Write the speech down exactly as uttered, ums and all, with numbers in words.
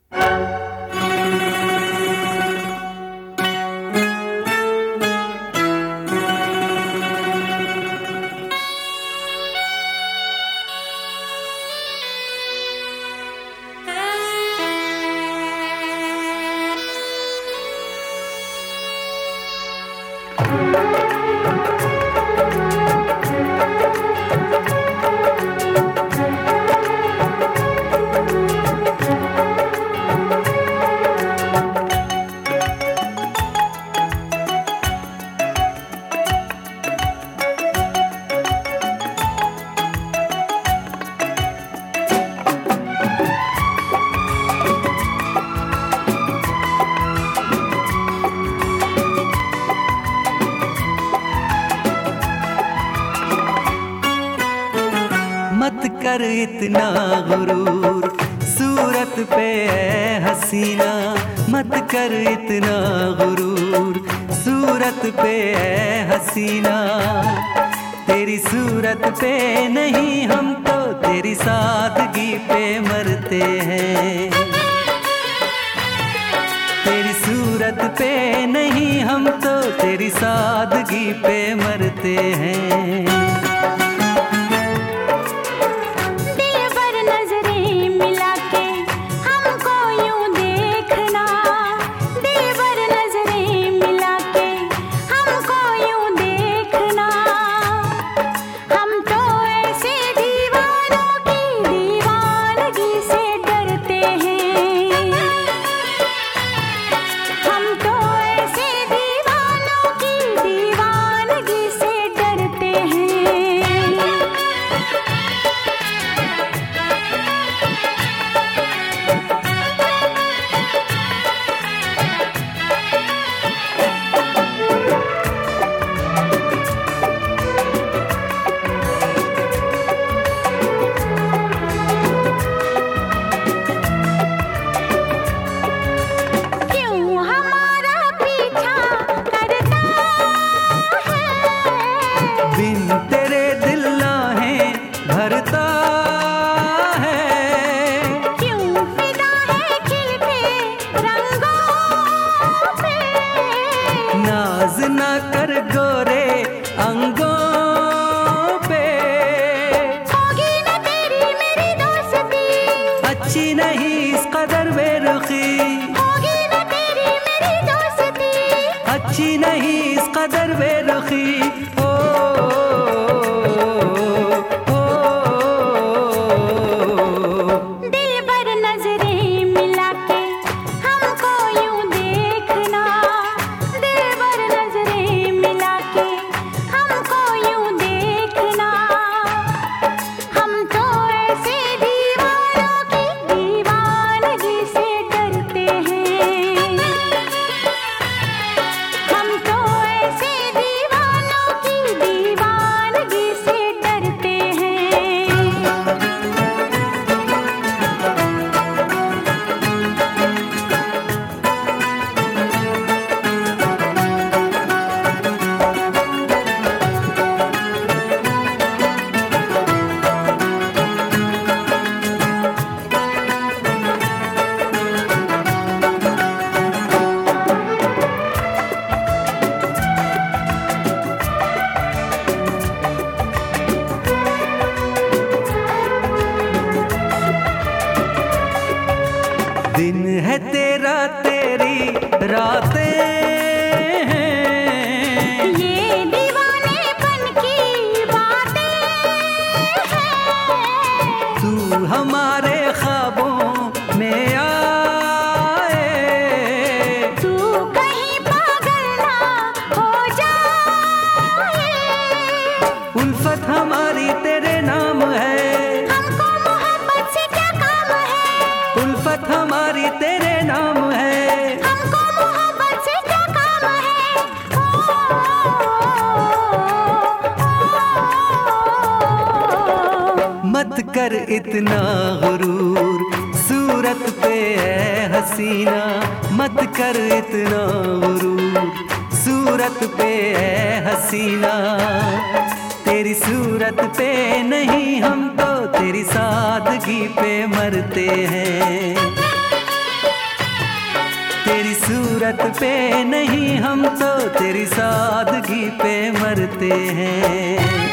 मत कर इतना गुरूर सूरत पे है हसीना, मत कर इतना गुरूर सूरत पे है हसीना। तेरी सूरत पे नहीं हम तो तेरी सादगी पे मरते हैं। तेरी सूरत पे नहीं हम तो तेरी सादगी पे मरते हैं। बिन तेरे दिल आहें भरता है, क्यों फिदा है खिलते रंगों पे। नाज ना कर गोरे अंगों पे। होगी न तेरी मेरी दोस्ती, अच्छी नहीं इस कदर बेरुखी। होगी न तेरी मेरी दोस्ती, अच्छी नहीं इस कदर बेरुखी। ओ दिन है तेरा तेरी रातें हैं, ये दीवानेपन की बातें हैं। तू हमारे ख्वाबों में आए, तू कहीं पागल ना हो जाए। उल्फत हमारी तेरे नाम है, हमको मोहब्बत से क्या काम है। उल्फत हमारी तेरे नाम है। हमको मोहब्बत से क्या काम है। मत कर इतना गुरूर सूरत पे है हसीना, मत कर इतना गुरूर सूरत पे है हसीना। तेरी सूरत पे नहीं हम तो तेरी सादगी पे मरते हैं। सूरत पे नहीं, हम तो तेरी सादगी पे मरते हैं।